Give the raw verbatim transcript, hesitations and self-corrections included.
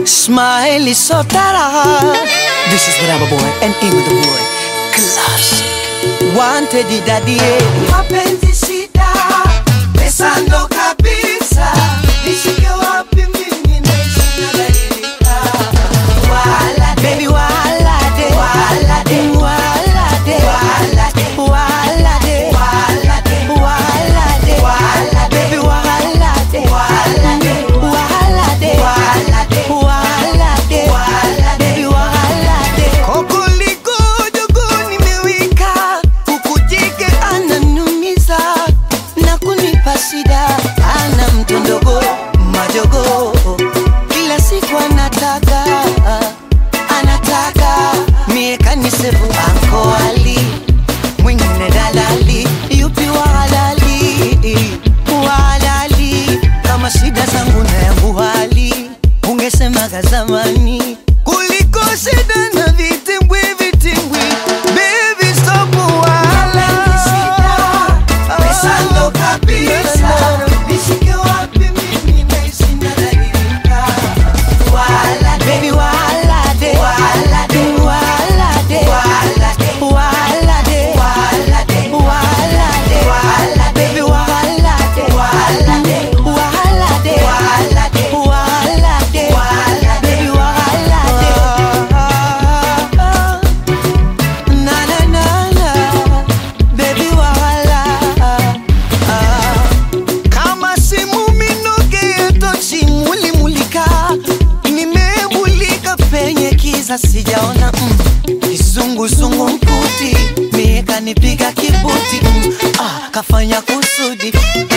Smile is so tara. This is Bravo Boy and Imo the Boy. Classic. Wanted the daddy. Mapenzi shida, pesa ndo kabisa. Nishike wapi mimi naishi nadhalilika. Wala de, baby wala de, wala de, wala de, wala de, wala de, wala de, wala de, wala de, baby wala de, wala de, wala de, wala de, wala de, wala de, baby wala de. Kokoliko jogo nimewika, kukujike ananumiza na kunipa shida, ana mtondogo majogo, kila siku anataka anataka mie kanisevu anko Ali, mwingine dalali, yupi wa halali wa halali, kama shida zangu na yangu hali ungesemaga zamani kuliko shida na vitimbwi vitimbwi. Baby stop wala pesa ndo kabisa. Nishike wapi mimi naishi nadhalilika. Wala de, baby wala de, wala de, wala de, wala de, wala de, wala de, wala de, wala de, baby wala de, wala de, wala de, wala de, wala de, wala de, baby wala de. Na na na na, baby wala. Kama simu minoge tochi muli mulika, nimebulika penye kiza sijaona mm. Kizungu zungu mkuti, mie kanipiga kibuti mm. Ah, kafanya kusudi